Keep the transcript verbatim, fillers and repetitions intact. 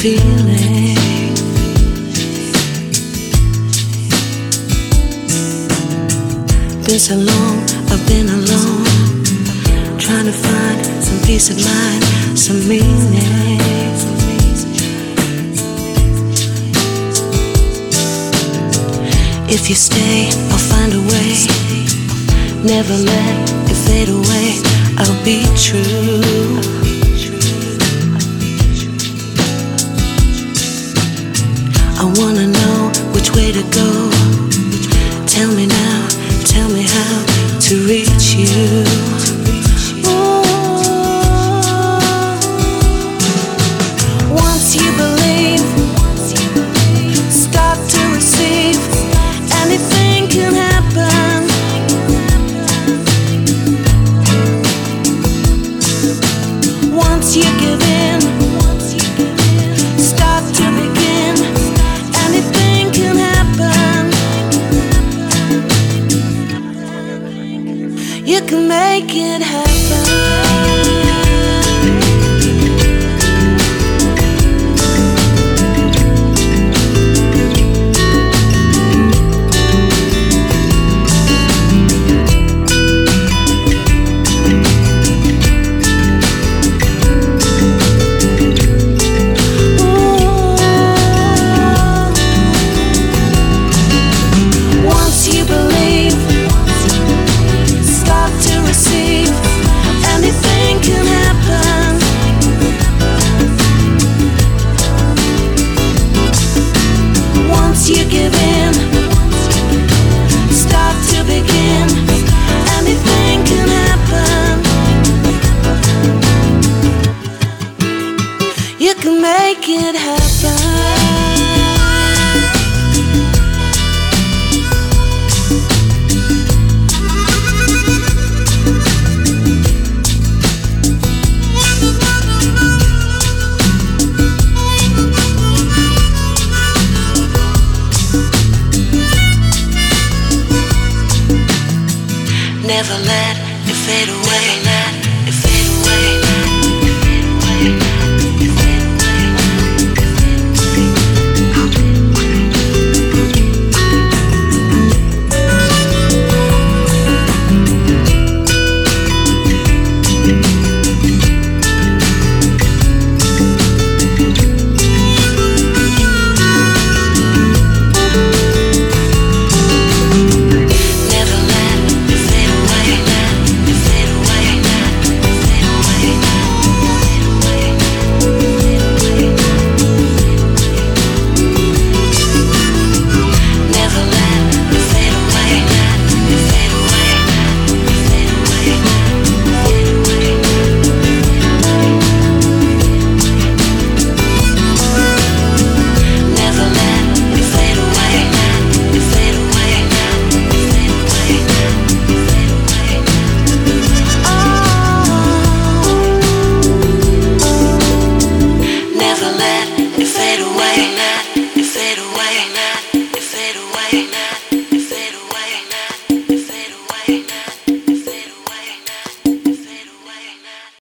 feeling. Been so long, I've been alone, trying to find some peace of mind, some meaning. If you stay, I'll find a way. Never let it fade away. I'll be true. I wanna know which way to go. Tell me now, tell me how to reach you. Once you believe, start to receive. Anything can happen. Once you give in, start to begin. Anything can happen. You can make it happen. You give in, start to begin. Anything can happen. You can make it happen.